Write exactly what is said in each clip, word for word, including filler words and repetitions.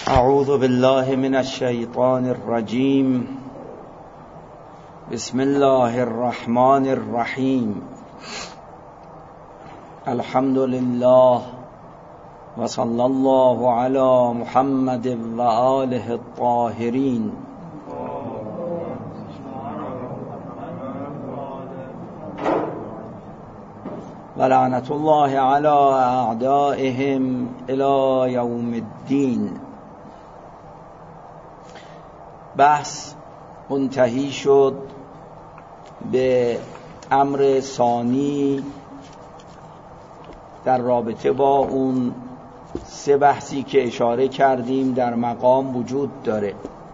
اعوذ بالله من الشیطان الرجیم. بسم الله الرحمن الرحیم. الحمد لله و صلی الله علی محمد و آله الطاهرین. و لعنت الله علی اعدائهم الی یوم الدین. بحث منتهی شد به امر ثانی در رابطه با اون سه بحثی که اشاره کردیم در مقام وجود داره،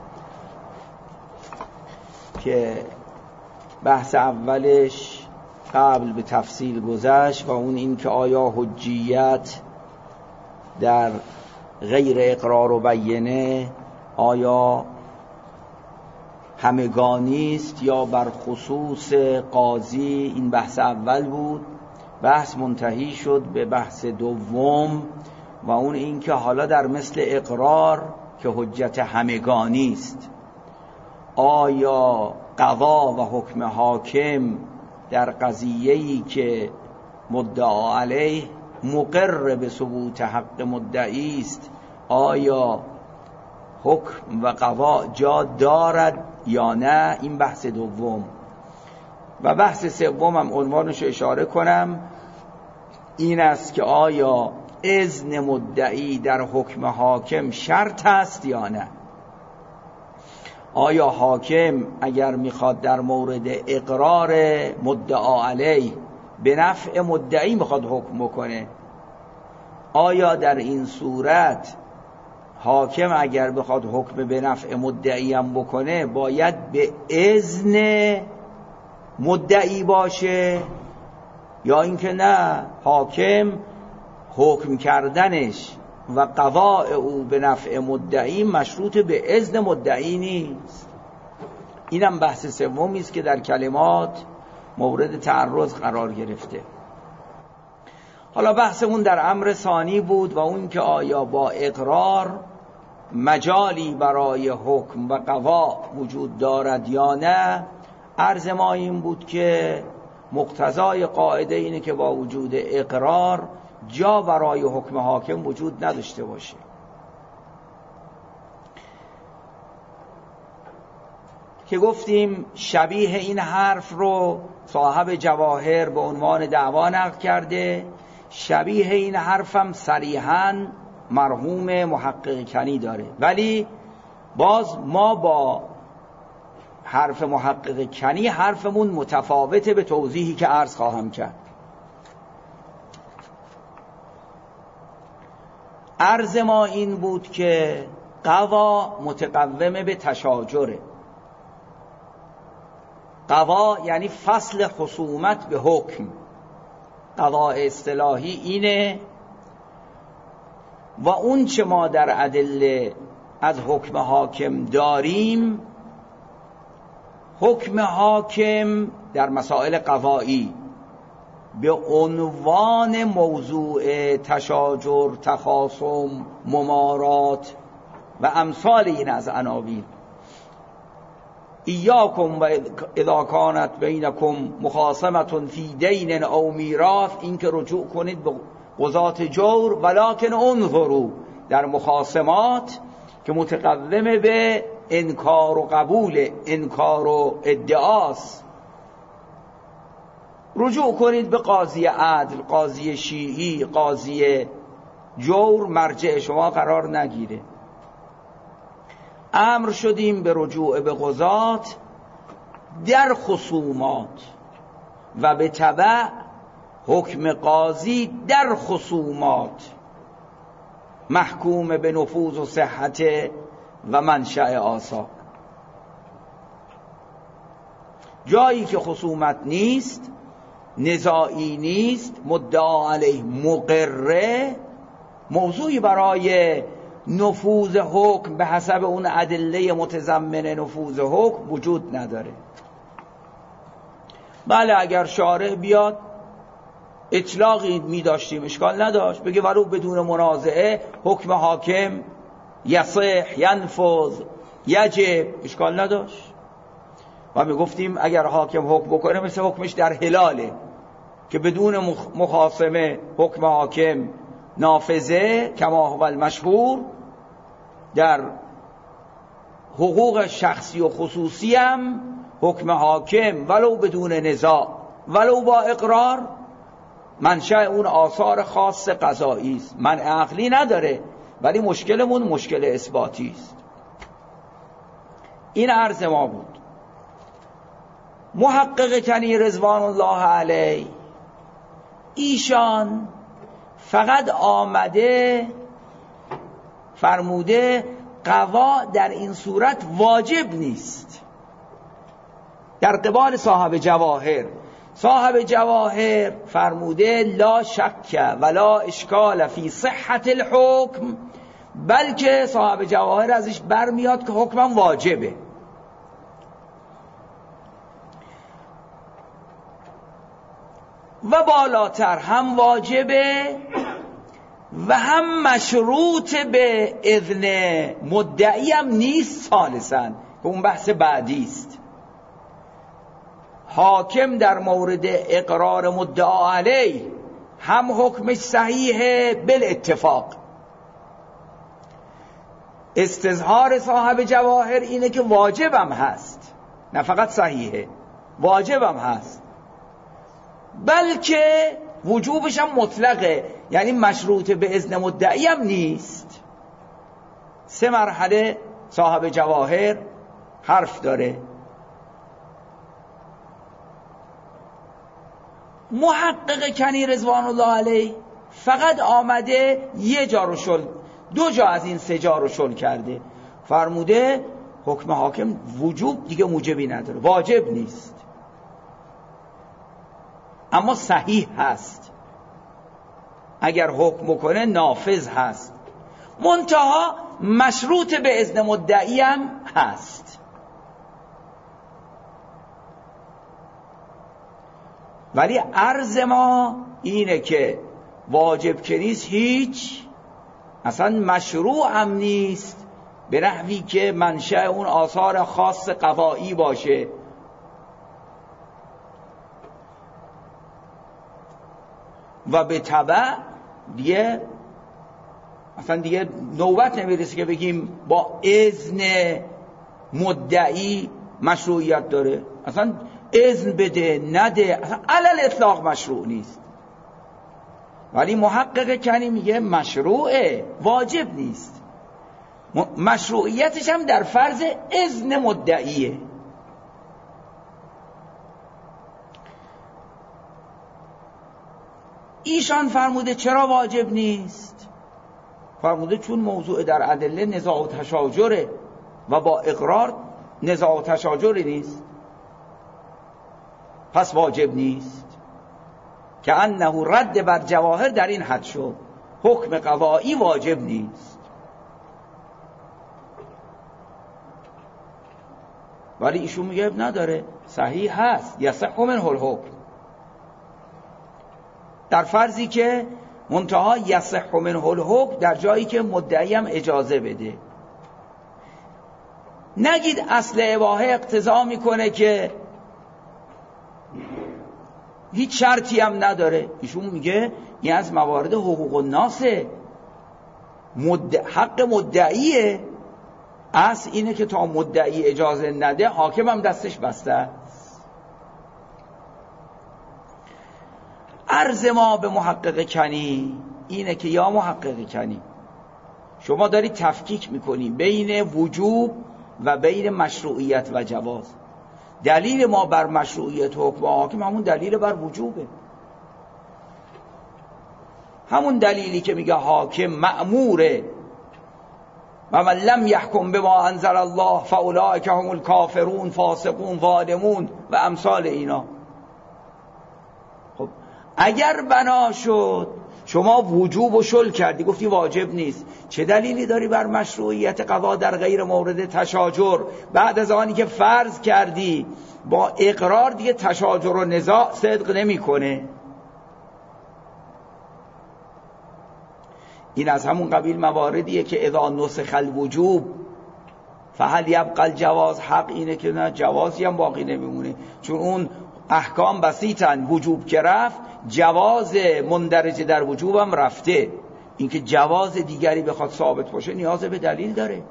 که بحث اولش قبل به تفصیل گذشت و اون این که آیا حجیت در غیر اقرار و بینه آیا همگانی است یا بر خصوص قاضی. این بحث اول بود. بحث منتهی شد به بحث دوم و اون این که حالا در مثل اقرار که حجت همگانی است، آیا قضا و حکم حاکم در قضیه‌ای که مدعا علیه مقر به ثبوت حق مدعی است، آیا حکم و قضا جا دارد یا نه؟ این بحث دوم. و بحث سوم هم عنوانش اشاره کنم، این است که آیا اذن مدعی در حکم حاکم شرط است یا نه؟ آیا حاکم اگر میخواد در مورد اقرار مدعا علیه به نفع مدعی میخواد حکم بکنه، آیا در این صورت حاکم اگر بخواد حکم به نفع مدعی هم بکنه باید به اذن مدعی باشه، یا اینکه نه، حاکم حکم کردنش و قضاء او به نفع مدعی مشروط به اذن مدعی نیست؟ اینم بحث سومی است که در کلمات مورد تعرض قرار گرفته. حالا بحثمون در امر ثانی بود و اون که آیا با اقرار مجالی برای حکم و قضا وجود دارد یا نه. عرض ما این بود که مقتضای قاعده اینه که با وجود اقرار جا برای حکم حاکم وجود نداشته باشه. که گفتیم شبیه این حرف رو صاحب جواهر به عنوان دعوا نقل کرده، شبیه این حرفم صریحاً مرحوم محقق کنی داره، ولی باز ما با حرف محقق کنی حرفمون متفاوته به توضیحی که عرض خواهم کرد. عرض ما این بود که قضا متقوم به تشاجره. قضا یعنی فصل خصومت به حکم. قضا اصطلاحی اینه و اون چه ما در ادله از حکم حاکم داریم، حکم حاکم در مسائل قضایی به عنوان موضوع تشاجر، تخاصم، ممارات و امثال این از عناوین، ایاکم و اذا کانت بینکم مخاصمة فی دین او میراث، این که رجوع کنید به قضات جور، ولکن انظروا در مخاصمات که متقوم به انکار و قبول، انکار و ادعاست، رجوع کنید به قاضی عدل، قاضی شیعی، قاضی جور، مرجع شما قرار نگیره. امر شدیم به رجوع به قضات در خصومات و به تبع حکم قاضی در خصومات محکوم به نفوذ و صحت و منشأ آثار. جایی که خصومت نیست، نزاعی نیست، مدعا علیه مقره، موضوعی برای نفوذ حکم به حسب اون ادله متضمن نفوذ حکم وجود نداره. بله اگر شارع بیاد اطلاقی می داشتیم اشکال نداشت، بگه ولو بدون منازعه حکم حاکم یصح، ینفذ، یجب، اشکال نداشت. و می گفتیم اگر حاکم حکم بکنه مثل حکمش در حلاله که بدون مخاصمه حکم حاکم نافذه، کما هو المشهور. در حقوق شخصی و خصوصی هم حکم حاکم ولو بدون نزاع ولو با اقرار منشأ اون آثار خاص قضایی است، منع عقلی نداره، ولی مشکلمون مشکل اثباتی است. این عرض ما بود. محقق کنی رضوان الله علیه، ایشان فقط آمده فرموده قضا در این صورت واجب نیست. در قبال صاحب جواهر، صاحب جواهر فرموده لا شک ولا اشکال فی صحت الحکم، بلکه صاحب جواهر ازش برمیاد که حکمم واجبه. و بالاتر هم واجبه و هم مشروط به اذن مدعی هم نیست ثالثاً، که اون بحث بعدی است. حاکم در مورد اقرار مدعا علیه هم حکمش صحیحه بالاتفاق. استظهار صاحب جواهر اینه که واجبم هست، نه فقط صحیحه، واجبم هست، بلکه وجوبش هم مطلقه، یعنی مشروط به اذن مدعی هم نیست. سه مرحله صاحب جواهر حرف داره. محقق کنی رضوان الله علیه فقط آمده یه جا رو شل، دو جا از این سه جا رو شل کرده، فرموده حکم حاکم وجوب دیگه موجبی نداره، واجب نیست، اما صحیح هست، اگر حکم بکنه نافذ هست، منتها مشروط به اذن مدعی هم هست. ولی عرض ما اینه که واجب که نیست، هیچ اصلا مشروع هم نیست به نحوی که منشأ اون آثار خاص قضایی باشه. و به تبع دیگه اصلا دیگه نوبت نمیرسه که بگیم با اذن مدعی مشروعیت داره، اصلا اذن بده نده اصلا علل اطلاق مشروع نیست. ولی محقق کنی میگه مشروعه، واجب نیست، مشروعیتش هم در فرض اذن مدعیه. ایشان فرموده چرا واجب نیست؟ فرموده چون موضوع در ادله نزاع و تشاجره و با اقرار نزاع و تشاجری نیست، پس واجب نیست. که انه رد بر جواهر در این حد شد، حکم قضایی واجب نیست. ولی ایشون میگه نداره، صحیح هست، یصح منه الحکم، در فرضی که منتها یصح منه الحکم در جایی که مدعی هم اجازه بده. نگید اصل اباحه اقتضا میکنه که هیچ شرطی هم نداره. ایشون میگه این از موارد حقوق الناسه، مدع... حق مدعیه، اصل اینه که تا مدعی اجازه نده حاکم هم دستش بسته. عرض ما به محقق کنی اینه که یا محقق کنی شما داری تفکیک میکنی بین وجوب و بین مشروعیت و جواز. دلیل ما بر مشروعیت حکم حاکم همون دلیل بر وجوبه، همون دلیلی که میگه حاکم مأموره و من لم یحکم بما انزل الله فاولئک هم الکافرون فاسقون ظالمون و امثال اینا. خب اگر بنا شد شما وجوب و شل کردی گفتی واجب نیست، چه دلیلی داری بر مشروعیت قضا در غیر مورد تشاجر بعد از آنی که فرض کردی با اقرار دیگه تشاجر و نزاع صدق نمی کنه؟ این از همون قبیل مواردیه که اذا نسخ الوجوب فهل یبقى الجواز، حق اینه که نه جوازی هم باقی نمیمونه، چون اون احکام بسیطن، وجوب که رفت جواز مندرج در وجوب هم رفته. اینکه جواز دیگری بخواد ثابت باشه نیاز به دلیل داره.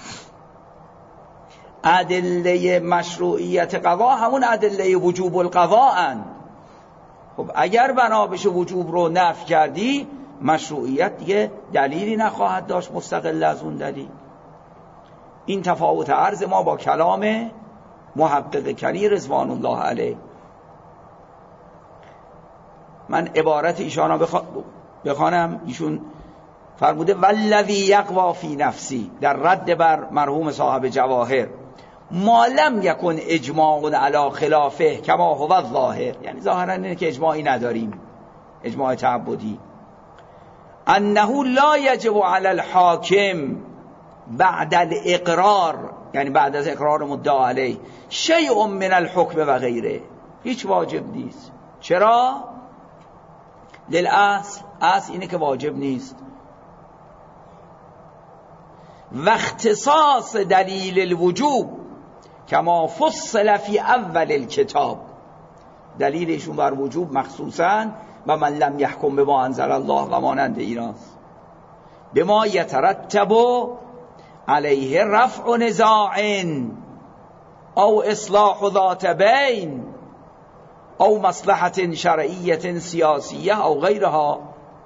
ادله مشروعیت قضا همون ادله وجوب القضا اند. خب اگر بنا بشه وجوب رو نفی کردی، مشروعیت دیگه دلیلی نخواهد داشت مستقل از اون دلیل. این تفاوت عرض ما با کلام محقق کلی رضوان الله علیه. من عبارت ایشان رو بخ... بخوانم. ایشون فرموده والذی یقوا فی نفسی، در رد بر مرحوم صاحب جواهر، ما لم یکن اجماع علی خلافه کما هو الظاهر، یعنی ظاهرا اینه که اجماعی نداریم، اجماع تعبدی. انه لا یجب علی الحاکم بعد الاقرار، یعنی بعد از اقرار مدعا علیه، شیء من الحکم و غیره، هیچ واجب نیست. چرا؟ للاصل، اصل اینه که واجب نیست. و اختصاص دلیل الوجوب کما فصل فی اول الکتاب، دلیلشون بر وجوب مخصوصا و من لم یحکم بما انزل الله و مانند ایناست، بما یترتب علیه رفع نزاع او اصلاح ذات بین او مصلحة شرعیة سیاسیه او غیرها.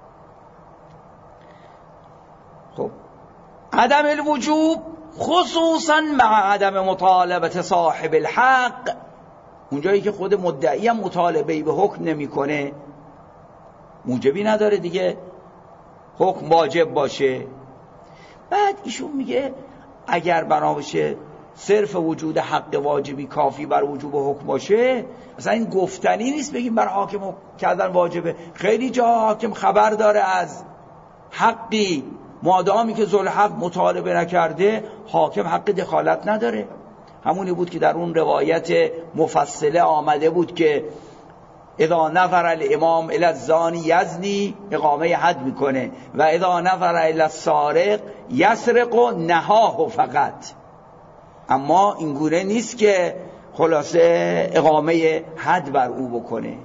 خب عدم الوجوب خصوصا مع عدم مطالبه صاحب الحق، اونجایی که خود مدعی هم مطالبه به حکم نمیکنه، موجبی نداره دیگه حکم واجب باشه. بعد ایشون میگه اگر بنا باشه صرف وجود حق واجبی کافی بر وجوب حکم باشه، مثلا این گفتنی نیست بگیم بر حاکم کردن واجبه. خیلی جا حاکم خبر داره از حقی، مادامی که ذوالحق مطالبه نکرده حاکم حق دخالت نداره. همونی بود که در اون روایت مفصله آمده بود که اذا نظر الامام الی الزانی یزنی، اقامه حد میکنه، و اذا نظر الی السارق یسرق و نهاه فقط. اما این گونه نیست که خلاصه اقامه حد بر او بکنه،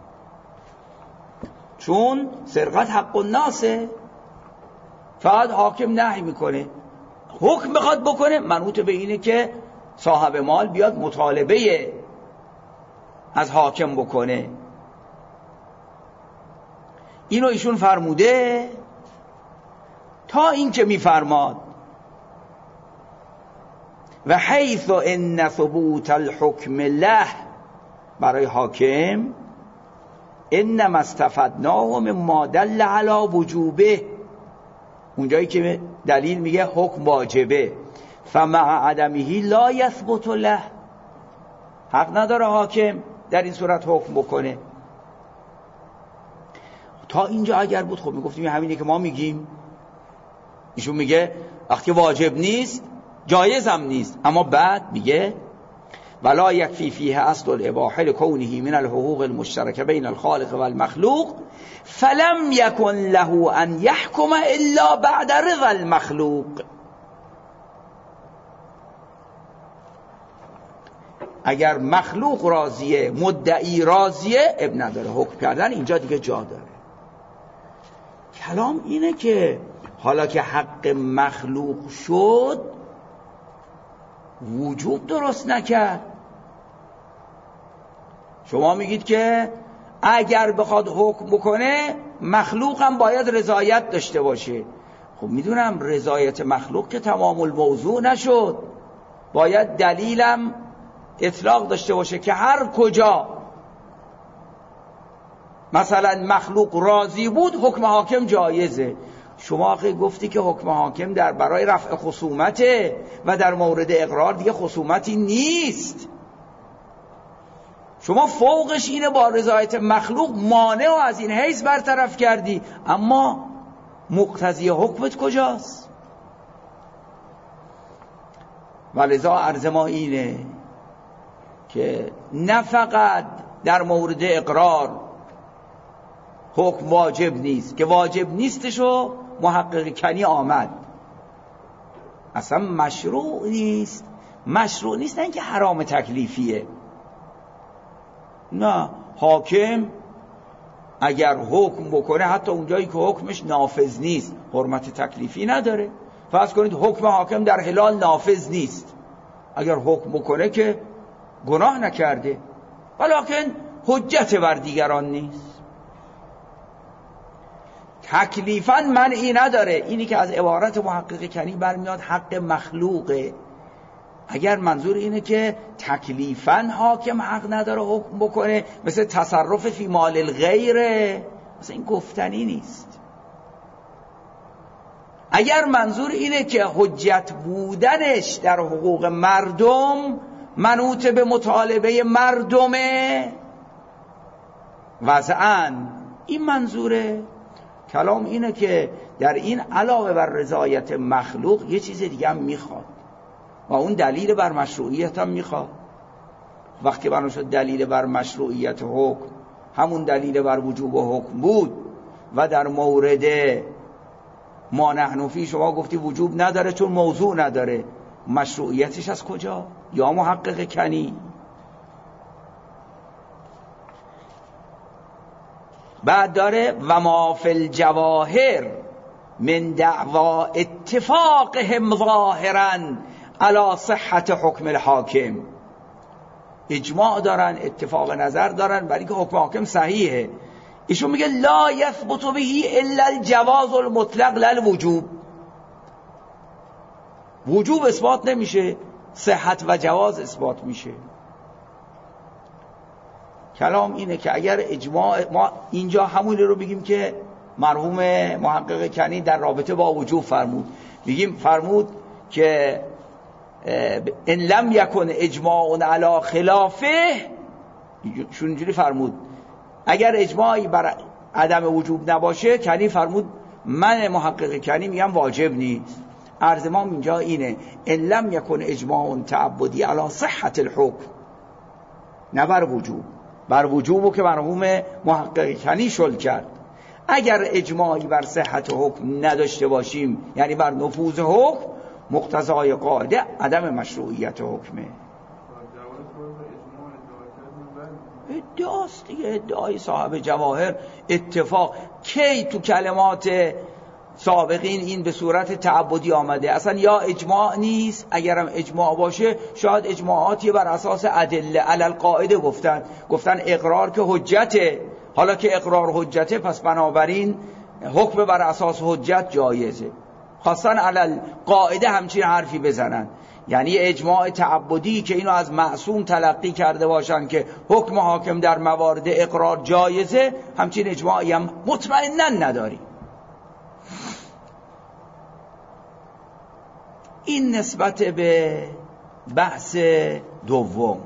چون سرقت حق الناسه، فقط حاکم نهی میکنه. حکم بخواد بکنه منوط به اینه که صاحب مال بیاد مطالبه از حاکم بکنه. اینو ایشون فرموده تا این که میفرماد و حیث ان ثبوت الحکم له، برای حاکم، انما استفدناه مما دل علی وجوبه، اونجایی که دلیل میگه حکم واجبه، فمع عدمه لا یثبت له، حق نداره حاکم در این صورت حکم بکنه. تا اینجا اگر بود خب میگفتیم همینه که ما میگیم. ایشون میگه وقتی واجب نیست جایزم نیست، اما بعد میگه ولا یکفی فیه اصل الاباحه لکونه من الحقوق المشترکه بین الخالق و المخلوق فلم یکن له ان یحکم الا بعد رضا المخلوق. اگر مخلوق راضیه، مدعی راضیه، اب نداره حکم کردن اینجا دیگه جا داره. کلام اینه که حالا که حق مخلوق شد وجوب درست نکرد. شما میگید که اگر بخواد حکم بکنه مخلوق هم باید رضایت داشته باشه. خب میدونم رضایت مخلوق که تمام الموضوع نشد، باید دلیلم اطلاق داشته باشه که هر کجا مثلا مخلوق راضی بود حکم حاکم جایزه. شما آخه گفتی که حکم حاکم در برای رفع خصومته و در مورد اقرار دیگه خصومتی نیست. شما فوقش اینه با رضایت مخلوق مانع و از این حیث برطرف کردی، اما مقتضی حکمت کجاست؟ ولذا عرض ما اینه که نه فقط در مورد اقرار حکم واجب نیست که واجب نیستشو محقق کنی آمد. اصلا مشروع نیست. مشروع نیست، نه اینکه حرام تکلیفیه. نه، حاکم اگر حکم بکنه حتی اونجایی که حکمش نافذ نیست حرمت تکلیفی نداره. فرض کنید حکم حاکم در حلال نافذ نیست، اگر حکم بکنه که گناه نکرده، ولیکن حجت بر دیگران نیست. تکلیفاً منعی نداره. اینی که از عبارت محقق کنی برمیاد حق مخلوقه. اگر منظور اینه که تکلیفاً حاکم حق نداره حکم بکنه، مثل تصرف فی مال الغیره، مثل این گفتنی نیست. اگر منظور اینه که حجت بودنش در حقوق مردم منوط به مطالبه مردمه وضعاً، این منظوره. کلام اینه که در این علاوه بر رضایت مخلوق یه چیز دیگه هم میخواد و اون دلیل بر مشروعیت هم میخواد. وقتی بنا شد دلیل بر مشروعیت حکم همون دلیل بر وجوب حکم بود و در مورد ما نحن فی شما گفتی وجوب نداره چون موضوع نداره، مشروعیتش از کجا؟ یا محقق کنی. بعد داره و ما فی الجواهر من دعوا اتفاقهم ظاهرا علی صحت حکم الحاکم. اجماع دارن، اتفاق نظر دارن برای که حکم حاکم صحیحه. ایشون میگه لا یثبت به الا الجواز المطلق لا الوجوب. وجوب اثبات نمیشه، صحت و جواز اثبات میشه. کلام اینه که اگر اجماع، ما اینجا همونی رو بگیم که مرحوم محقق کنی در رابطه با وجوب فرمود. بگیم فرمود که ان لم یکن اجماع علی خلافه، شون اینجوری فرمود اگر اجماعی بر عدم وجوب نباشه، کنی فرمود من محقق کنی میگم واجب نیست. عرض ما اینجا اینه ان لم یکن اجماع تعبدی علی صحت الحکم، نه بر وجوب. بر وجوبو که مرحوم محقق کنی شل کرد. اگر اجماعی بر صحت حکم نداشته باشیم، یعنی بر نفوذ حکم، مقتضای قاعده عدم مشروعیت حکمه. ادعاست دیگه، ادعای صاحب جواهر اتفاق. کی تو کلمات سابقین این به صورت تعبدی آمده؟ اصلا یا اجماع نیست، اگرم اجماع باشه شاید اجماعاتی بر اساس ادله علی القاعده گفتن گفتن اقرار که حجته. حالا که اقرار حجته، پس بنابراین حکم بر اساس حجت جایزه. خواستن علی القاعده همچین حرفی بزنن، یعنی اجماع تعبدی که اینو از معصوم تلقی کرده باشن که حکم حاکم در موارد اقرار جایزه، همچین اجماعی هم مطمئناً نداری. این نسبت به بحث دوم.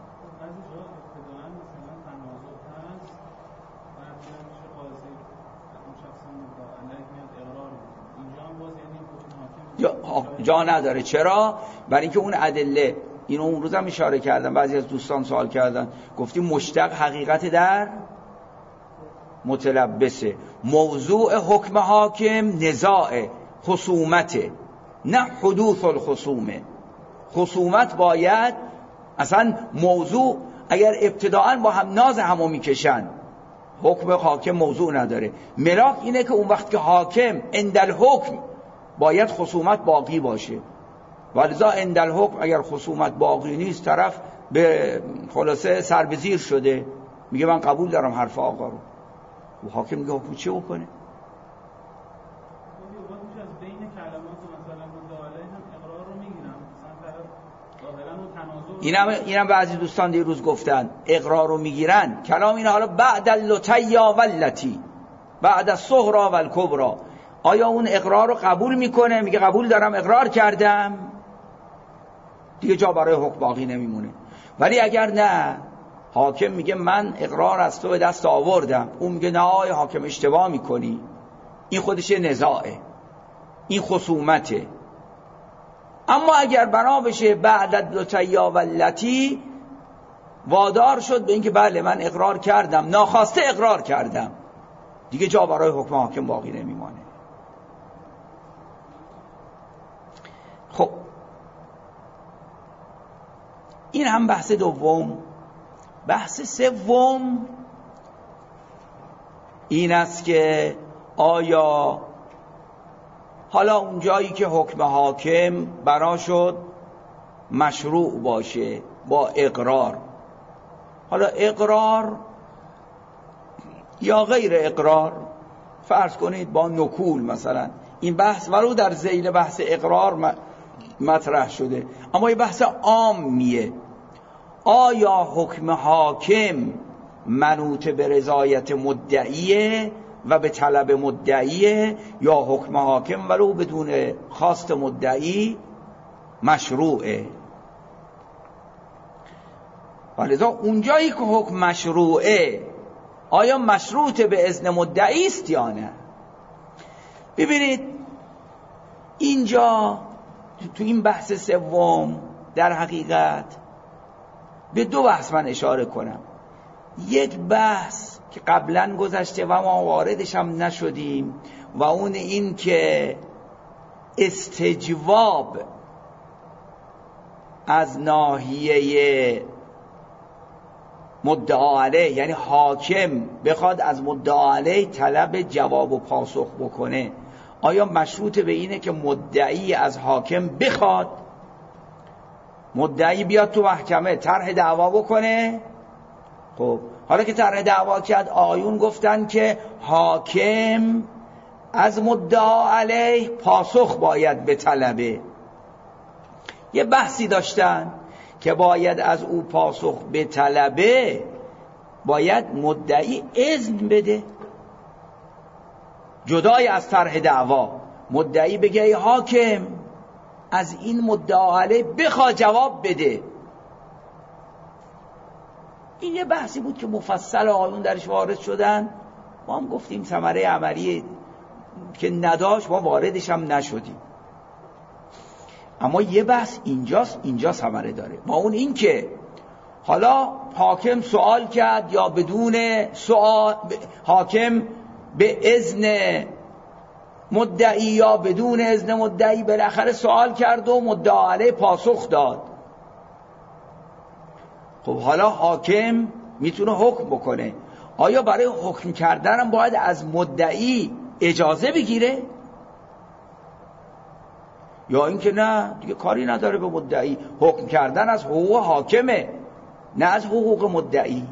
جا, جا نداره. چرا؟ برای اینکه اون ادله، اینو اون روز هم اشاره کردم، بعضی از دوستان سوال کردن، گفتیم مشتق حقیقت در متلبسه. موضوع حکم حاکم نزاع، خصومته، نه حدوث الخصومه. خصومت باید اصلا موضوع اگر ابتداعا با هم ناز همو میکشن، حکم حاکم موضوع نداره. ملاک اینه که اون وقت که حاکم عند الحکم باید خصومت باقی باشه، ولذا عند الحکم اگر خصومت باقی نیست، طرف به خلاصه سر به زیر شده، میگه من قبول دارم حرف آقا رو، و حاکم میگه حکم چه بکنه؟ اینم اینم بعضی دوستان دیروز گفتن اقرار رو میگیرن. کلام اینه حالا بعد اللتیا واللتی، بعد الصغرى والکبرى، آیا اون اقرار رو قبول میکنه؟ میگه قبول دارم، اقرار کردم، دیگه جا برای حکم باقی نمیمونه. ولی اگر نه، حاکم میگه من اقرار از تو به دست آوردم، اون میگه نه آی حاکم اشتباه میکنی، این خودش نزاعه، این خصومته. اما اگر بنا بشه بعد اللتیا واللتی، وادار شد به اینکه بله من اقرار کردم، ناخواسته اقرار کردم، دیگه جا برای حکم حاکم باقی نمیمانه. خب این هم بحث دوم. بحث سوم این است که آیا حالا اون جایی که حکم حاکم بنا شد مشروع باشه با اقرار، حالا اقرار یا غیر اقرار، فرض کنید با نکول مثلا، این بحث ولو در ذیل بحث اقرار مطرح شده، اما این بحث عامیه. آیا حکم حاکم منوط به رضایت مدعیه و به طلب مدعیه، یا حکم حاکم ولو بدون خواست مدعی مشروعه؟ ولذا اونجایی که حکم مشروعه آیا مشروط به اذن مدعی است یا نه؟ ببینید اینجا تو این بحث سوم در حقیقت به دو بحث من اشاره کنم. یک بحث که قبلا گذشته و ما واردش هم نشدیم و اون این که استجواب از ناحیه مدعا علیه، یعنی حاکم بخواد از مدعا علیه طلب جواب و پاسخ بکنه، آیا مشروط به اینه که مدعی از حاکم بخواد، مدعی بیاد تو محکمه طرح دعوا بکنه؟ خب حالا که طرح دعوا کرد، آیون گفتن که حاکم از مدعا علیه پاسخ باید بطلبه. یه بحثی داشتن که باید از او پاسخ بطلبه، باید مدعی اذن بده، جدای از طرح دعوا. مدعی بگه ای حاکم از این مدعا علیه بخواه جواب بده. این یه بحثی بود که مفصل آیون درش وارد شدن، ما هم گفتیم ثمره عملی که نداشت ما واردش هم نشدیم. اما یه بحث اینجاست، اینجا ثمره داره، با اون این که حالا حاکم سوال کرد یا بدون سوال، حاکم به اذن مدعی یا بدون اذن مدعی بالاخره سوال کرد و مدعا علیه پاسخ داد. خب حالا حاکم میتونه حکم بکنه، آیا برای حکم کردن هم باید از مدعی اجازه بگیره؟ یا اینکه نه دیگه کاری نداره به مدعی، حکم کردن از حقوق حاکمه نه از حقوق مدعی.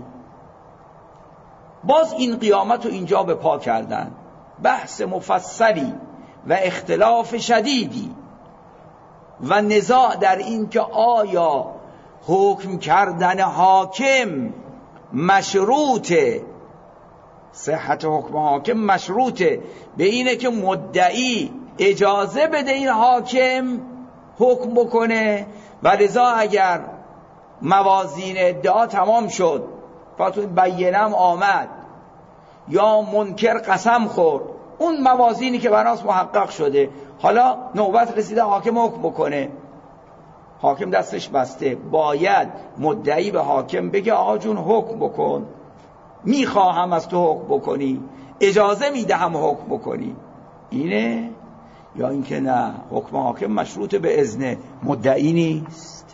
باز این قیامت رو اینجا به پا کردن، بحث مفصلی و اختلاف شدیدی و نزاع در این که آیا حکم کردن حاکم مشروطه، صحت حکم حاکم مشروطه به اینه که مدعی اجازه بده این حاکم حکم بکنه، و لذا اگر موازین ادعا تمام شد، فاتون بینم آمد یا منکر قسم خورد، اون موازینی که بناس محقق شده، حالا نوبت رسیده حاکم حکم بکنه، حاکم دستش بسته، باید مدعی به حاکم بگه آقا جون حکم بکن، میخواهم از تو حکم بکنی، اجازه میدهم حکم بکنی. اینه یا اینکه نه حکم حاکم مشروط به اذن مدعی نیست؟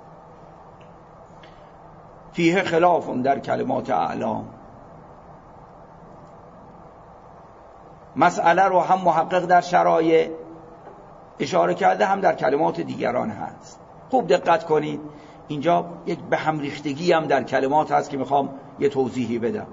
فیه خلاف در کلمات اعلام. مسئله رو هم محقق در شرایع اشاره کرده، هم در کلمات دیگران هست. خوب دقت کنید، اینجا یک به هم ریختگی هم در کلمات هست که میخوام یه توضیحی بدم.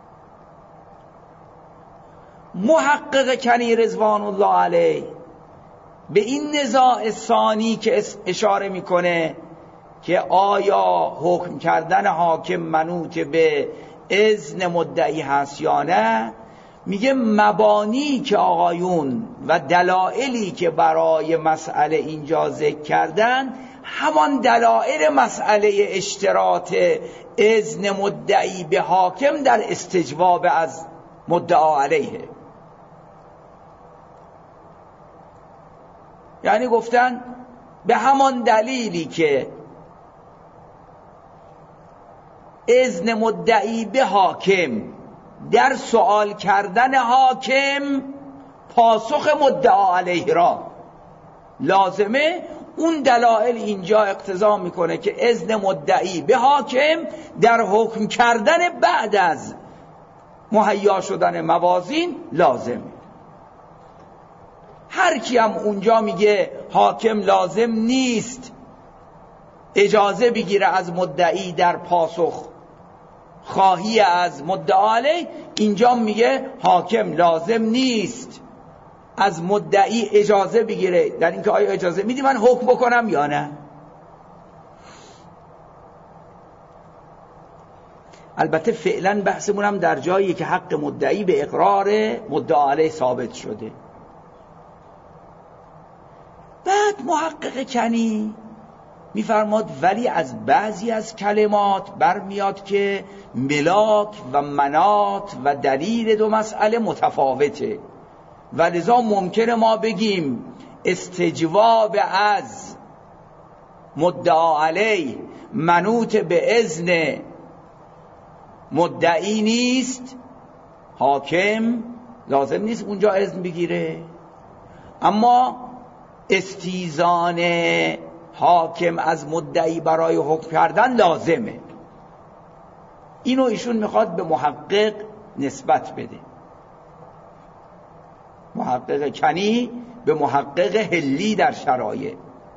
محقق کنی رضوان الله علیه به این نزاع ثانی که اشاره میکنه که آیا حکم کردن حاکم منوط به اذن مدعی هست یا نه، میگه مبانی که آقایون و دلایلی که برای مسئله اینجا ذکر کردن همان دلایل مسئله اشتراط اذن مدعی به حاکم در استجواب از مدعا علیه. یعنی گفتن به همان دلیلی که اذن مدعی به حاکم در سوال کردن حاکم پاسخ مدعا علیه را لازمه، اون دلایل اینجا اقتضا میکنه که اذن مدعی به حاکم در حکم کردن بعد از مهیا شدن موازین لازمه. هر کی هم اونجا میگه حاکم لازم نیست اجازه بگیره از مدعی در پاسخ خواهی از مدعا علیه، اینجا میگه حاکم لازم نیست از مدعی اجازه بگیره در اینکه آیا اجازه میدی من حکم بکنم یا نه. البته فعلا بحثمون هم در جایی که حق مدعی به اقرار مدعا علیه ثابت شده. بعد محقق کنی میفرماد ولی از بعضی از کلمات برمیاد که ملاک و منات و دلیل دو مسئله متفاوته و لذا ممکنه ما بگیم استجواب از مدعا علیه منوط به اذن مدعی نیست، حاکم لازم نیست اونجا اذن بگیره، اما استیزان حاکم از مدعی برای حکم کردن لازمه. اینو ایشون میخواد به محقق نسبت بده، محقق کنی به محقق حلی در شرایع.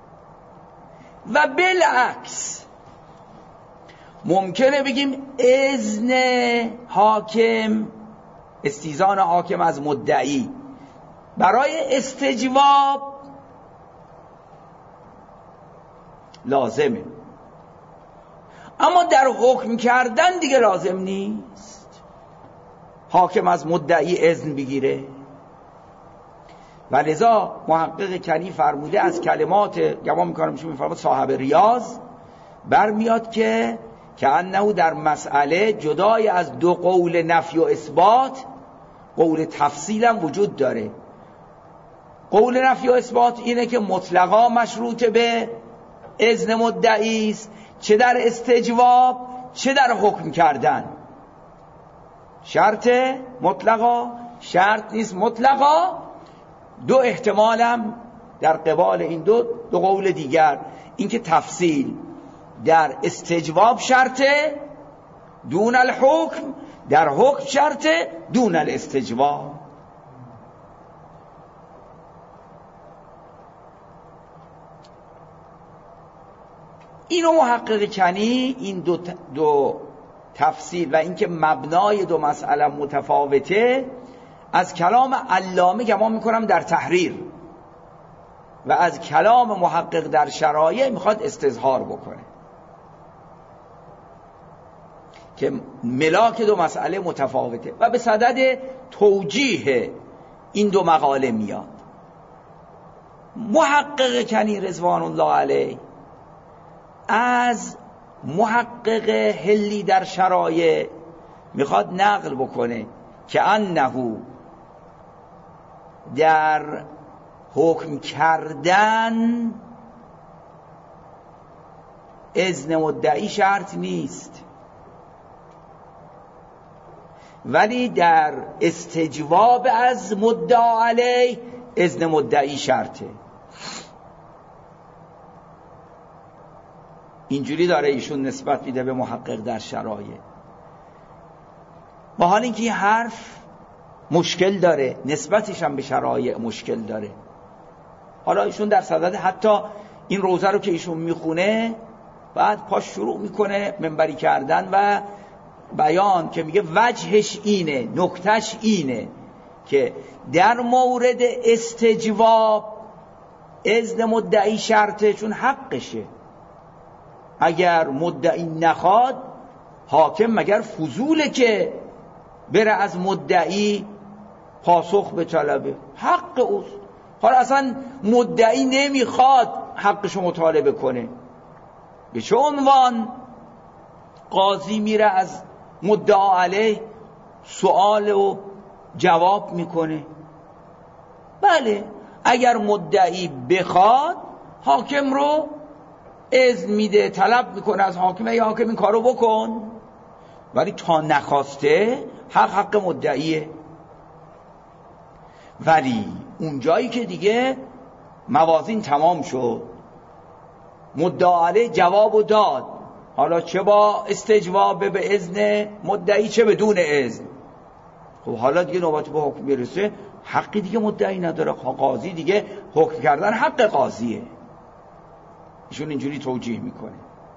و بالعکس ممکنه بگیم اذن حاکم، استیزان حاکم از مدعی برای استجواب لازمه، اما در حکم کردن دیگه لازم نیست حاکم از مدعی اذن بگیره. و لذا محقق کنی فرموده از کلمات گمان میکنم میشه میفرماد صاحب ریاض برمیاد که که انه در مسئله جدای از دو قول نفی و اثبات قول تفصیل هم وجود داره. قول نفی و اثبات اینه که مطلقا مشروط به اذن مدعی است، چه در استجواب چه در حکم کردن. شرط مطلقا شرط نیست مطلقا، دو احتمال هم در قبال این دو دو قول دیگر، اینکه تفصیل در استجواب شرطه دون الحکم، در حکم شرطه دون الاستجواب. اینو محقق کنی این دو, دو تفسیر و اینکه مبنای دو مسئله متفاوته از کلام علامه گمان میکنم در تحریر و از کلام محقق در شرایع میخواد استظهار بکنه که ملاک دو مسئله متفاوته و به صدد توجیه این دو مقاله میاد. محقق کنی رضوان الله علیه از محقق حلی در شرایع میخواد نقل بکنه که انه در حکم کردن اذن مدعی شرط نیست، ولی در استجواب از مدعا علیه اذن مدعی شرطه. اینجوری داره ایشون نسبت میده به محقق در شرایع. با حال اینکه این حرف مشکل داره، نسبتش هم به شرایع مشکل داره. حالا ایشون در صدد حتی این روزه رو که ایشون میخونه بعد پاش شروع میکنه منبری کردن و بیان که میگه وجهش اینه، نکتهش اینه که در مورد استجواب اذن مدعی شرطه، چون حقشه. اگر مدعی نخواد حاکم مگر فضوله که بره از مدعی پاسخ به طلبه، حق اوست. حالا اصلا مدعی نمیخواد حقشو مطالبه کنه، به چه عنوان قاضی میره از مدعا علیه سوال و جواب میکنه؟ بله اگر مدعی بخواد حاکم رو اذن میده، طلب میکنه از حاکم ای حاکم این کارو بکن، ولی تا نخواسته حق حق مدعیه. ولی اون جایی که دیگه موازین تمام شد، مدعا علیه جواب داد، حالا چه با استجواب به اذن مدعی چه بدون اذن. خب حالا دیگه نوبت به حکم برسه، حقی دیگه مدعی نداره، قاضی دیگه حکم کردن حق قاضیه. ایشون اینجوری توجیه میکنه.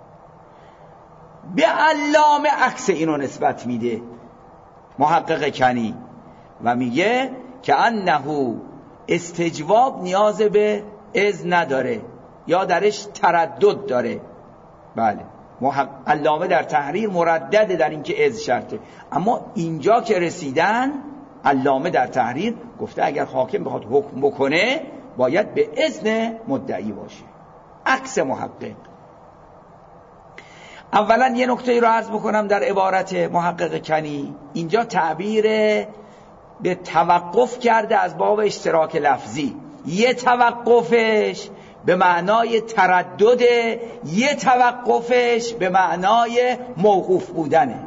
به علامه عکس اینو نسبت میده محقق کنی و میگه که انه استجواب نیاز به اذن نداره یا درش تردد داره. بله علامه در تحریر مردده در اینکه اذن شرطه، اما اینجا که رسیدن علامه در تحریر گفته اگر حاکم بخواد حکم بکنه باید به اذن مدعی باشه، عکس محقق. اولا یه نکته رو عرض بکنم در عبارت محقق کنی، اینجا تعبیر به توقف کرده از باب اشتراک لفظی. یه توقفش به معنای تردده، یه توقفش به معنای موقوف بودنه.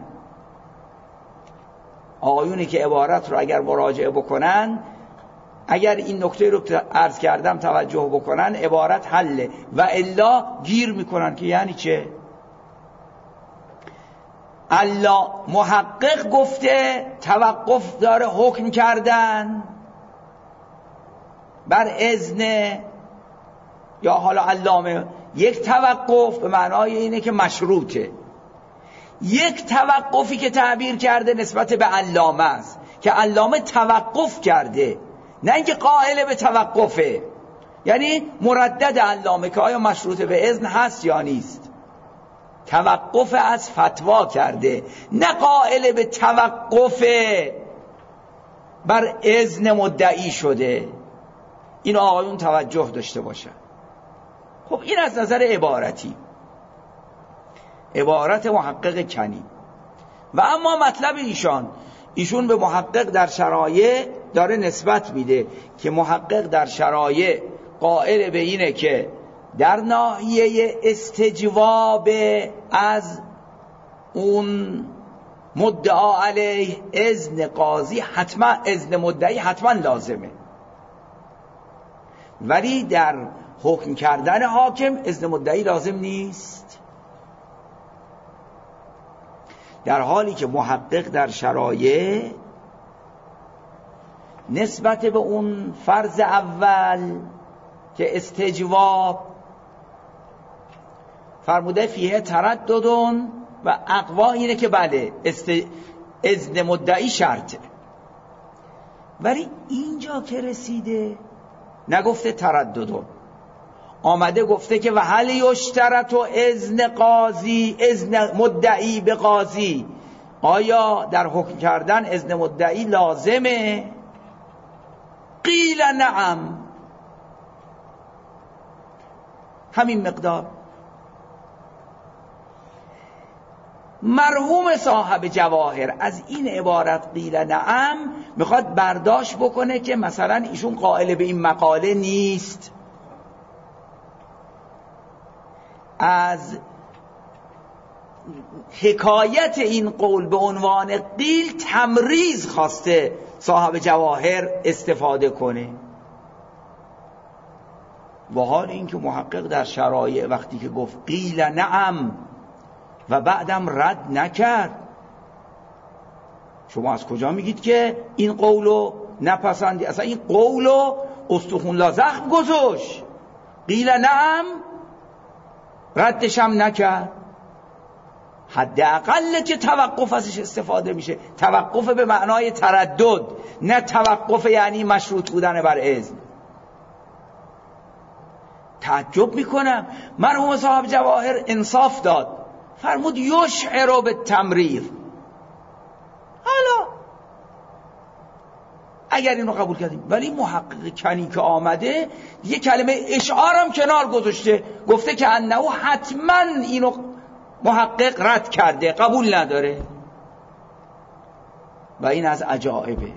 آقایونی که عبارت رو اگر مراجعه بکنن، اگر این نکته رو که عرض کردم توجه بکنن، عبارت حله، و الا گیر میکنن که یعنی چه؟ الله محقق گفته توقف داره حکم کردن بر اذن، یا حالا علامه یک توقف به معنای اینه که مشروطه، یک توقفی که تعبیر کرده نسبت به علامه است که علامه توقف کرده، نه اینکه قائل به توقفه. یعنی مردد علامه که آیا مشروط به اذن هست یا نیست، توقف از فتوا کرده، نه قائل به توقف بر اذن مدعی شده. این آقایون توجه داشته باشن. خب این از نظر عبارتی، عبارت محقق کنی. و اما مطلب ایشان، ایشون به محقق در شرایع داره نسبت میده که محقق در شرایع قائل به اینه که در ناحیه استجواب از اون مدعا علیه اذن قاضی حتما، اذن مدعی حتما لازمه، ولی در حکم کردن حاکم اذن مدعی لازم نیست. در حالی که محقق در شرایع نسبت به اون فرض اول که استجواب فرموده فیه ترددون و اقوا اینه که بله است... اذن مدعی شرطه، ولی اینجا که رسیده نگفته ترددون، آمده گفته که و هل یشترط و اذن قاضی، اذن مدعی به قاضی، آیا در حکم کردن اذن مدعی لازمه؟ قیل نعم، همین مقدار. مرحوم صاحب جواهر از این عبارت قیل نعم میخواد برداشت بکنه که مثلا ایشون قائل به این مقاله نیست، از حکایت این قول به عنوان قیل تمریز خواسته صاحب جواهر استفاده کنه. و حال این که محقق در شرایع وقتی که گفت قیل نعم و بعدم رد نکرد، شما از کجا میگید که این قولو نپسندی؟ اصلا این قولو استخون لا زخم گذاشت، قیل نعم ردشم نکرد. حداقل که توقف ازش استفاده میشه، توقف به معنای تردد، نه توقف یعنی مشروط بودن بر اذن. تعجب میکنم مرحوم صاحب جواهر انصاف داد، فرمود یشعر به تمریر. حالا اگر اینو قبول کردیم، ولی محقق کنی که آمده یه کلمه اشعارم کنار گذاشته، گفته که انه حتما اینو محقق رد کرده، قبول نداره. و این از عجائبه،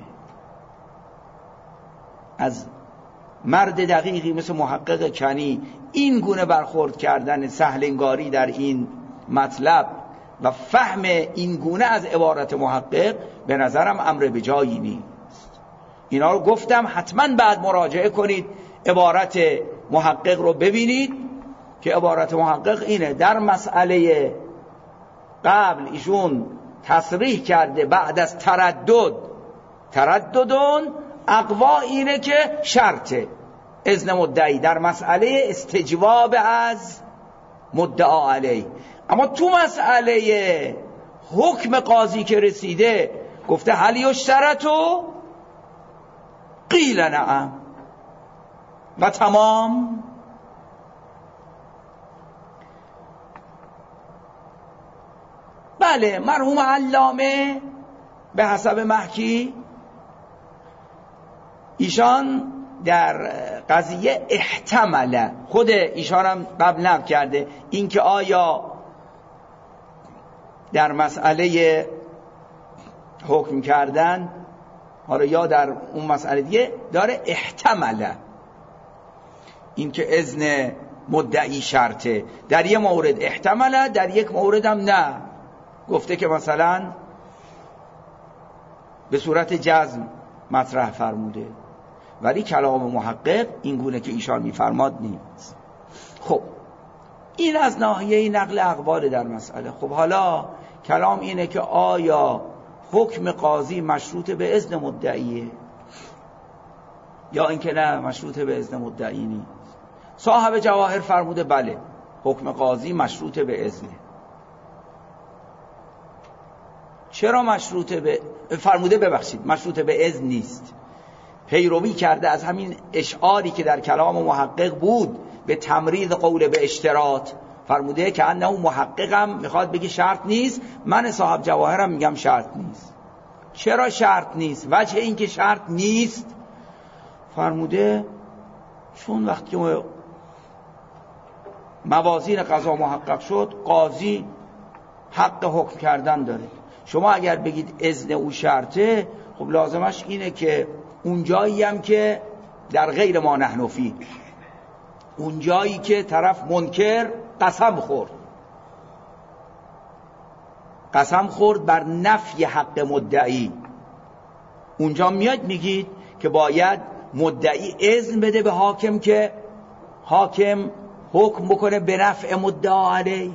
از مرد دقیقی مثل محقق کنی این گونه برخورد کردن سهلنگاری در این مطلب و فهم این گونه از عبارت محقق به نظرم امر به جایی نیست. اینا رو گفتم حتما بعد مراجعه کنید، عبارت محقق رو ببینید که عبارت محقق اینه در مسئله قبل ایشون تصریح کرده بعد از تردد ترددون اقوا اینه که شرطه اذن مدعی در مسئله استجواب از مدعا علیه. اما تو مسئله حکم قاضی که رسیده گفته هل یشترطو قیل نعم و تمام. بله مرحوم علامه به حسب محکی ایشان در قضیه احتمله، خود ایشان هم قبل نقل کرده اینکه آیا در مسئله حکم کردن حالا یا در اون مسئله دیگه داره احتمله اینکه اذن مدعی شرطه، در یک مورد احتمله در یک مورد هم نه، گفته که مثلا به صورت جزم مطرح فرموده، ولی کلام محقق این گونه که ایشان میفرماد نیست. خب این از ناحیه نقل اقوال در مسئله. خب حالا کلام اینه که آیا حکم قاضی مشروط به اذن مدعیه یا اینکه نه مشروط به اذن مدعی نیست. صاحب جواهر فرموده بله حکم قاضی مشروط به اذنه. چرا مشروط به فرموده ببخشید مشروط به اذن نیست، پیروی کرده از همین اشعاری که در کلام محقق بود به تمرید قول به اشتراط، فرموده که انه محققم میخواد بگه شرط نیست، من صاحب جواهرم میگم شرط نیست. چرا شرط نیست؟ وجه این که شرط نیست فرموده چون وقتی موازین قضا محقق شد قاضی حق حکم کردن داره. شما اگر بگید اذن او شرطه خب لازمش اینه که اون جایی هم که در غیر ما نحن فیه، اون جایی که طرف منکر قسم خورد قسم خورد بر نفی حق مدعی، اونجا میاد میگید که باید مدعی اذن بده به حاکم که حاکم حکم بکنه به نفع مدعا علیه.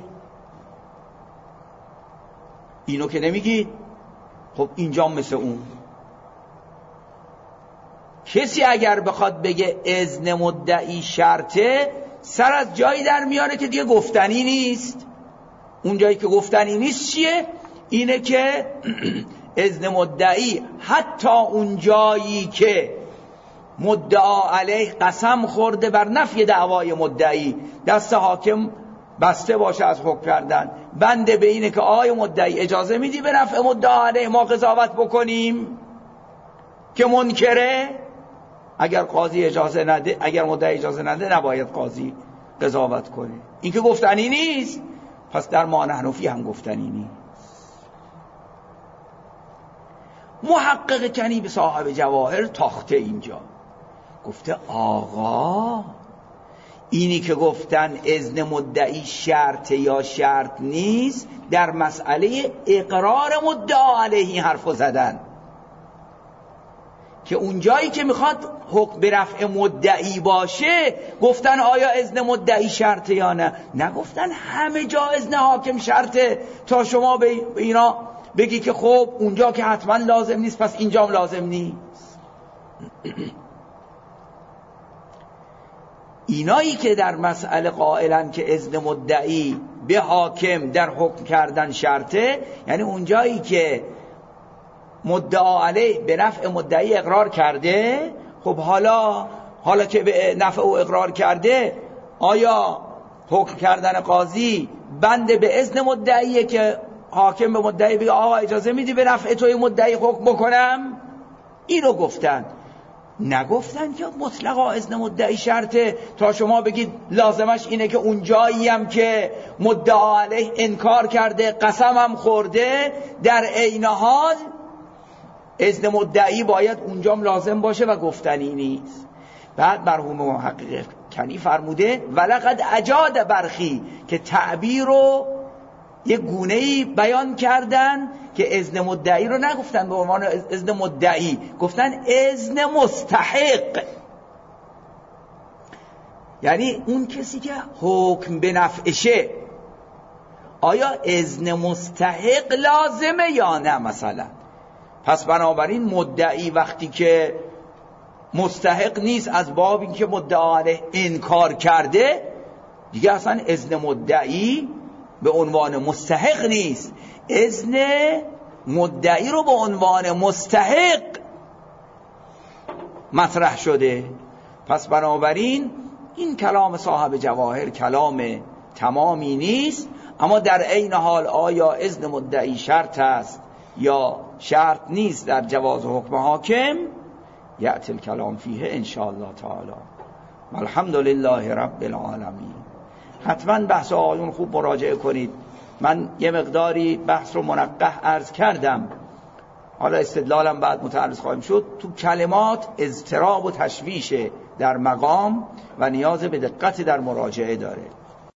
اینو که نمیگید. خب اینجا مثل اون کسی اگر بخواد بگه اذن مدعی شرطه سر از جایی در میاره که دیگه گفتنی نیست. اون جایی که گفتنی نیست چیه؟ اینه که اذن مدعی حتی اون جایی که مدعا علیه قسم خورده بر نفی دعوای مدعی دست حاکم بسته باشه از حکم کردن، بنده به اینه که آیا مدعی اجازه میدی به نفع مدعا علیه ما قضاوت بکنیم که منکره؟ اگر قاضی اجازه نده، اگر مدعی اجازه نده نباید قاضی قضاوت کنه. این که گفتنی نیست پس در ما نحن فیه هم گفتنی نیست. محقق کنی به صاحب جواهر تاخته اینجا گفته آقا اینی که گفتن اذن مدعی شرط یا شرط نیست در مسئله اقرار مدعا علیه حرفو زدن که اون جایی که میخواد حکم به رفع مدعی باشه گفتن آیا اذن مدعی شرطه یا نه، نگفتن همه جا اذن حاکم شرطه تا شما به اینا بگی که خب اونجا که حتما لازم نیست پس اینجا هم لازم نیست. اینایی که در مسئله قائلن که اذن مدعی به حاکم در حکم کردن شرطه، یعنی اونجایی که مدعا علیه به نفع مدعی اقرار کرده، خب حالا حالا که به نفع او اقرار کرده آیا حکم کردن قاضی بنده به اذن مدعیه که حاکم به مدعی بگه آقا اجازه میدی به نفع توی مدعی حکم بکنم؟ اینو گفتن. نگفتن که مطلقا اذن مدعی شرطه تا شما بگید لازمش اینه که اون جایی هم که مدعا علیه انکار کرده قسم هم خورده در عین حال اذن مدعی باید اونجام لازم باشه و گفتنی نیست. بعد مرحوم محقق کنی فرموده ولقد اجاد برخی که تعبیر رو یه گونه‌ای بیان کردن که اذن مدعی رو نگفتن به عنوان اذن مدعی، گفتن اذن مستحق. یعنی اون کسی که حکم به نفعشه آیا اذن مستحق لازمه یا نه مثلا. پس بنابراین مدعی وقتی که مستحق نیست از باب این که مدعا علیه انکار کرده دیگه اصلا اذن مدعی به عنوان مستحق نیست، اذن مدعی رو به عنوان مستحق مطرح شده. پس بنابراین این کلام صاحب جواهر کلام تمامی نیست، اما در عین حال آیا اذن مدعی شرط است یا شرط نیست در جواز حکم حاکم، یأتی الکلام فیه ان شاء الله تعالی. الحمد لله رب العالمین. حتما بحث آیون خوب مراجعه کنید. من یه مقداری بحث رو منقح عرض کردم، حالا استدلالم بعد متعرض خواهیم شد. تو کلمات اضطراب و تشویش در مقام و نیاز به دقت در مراجعه داره.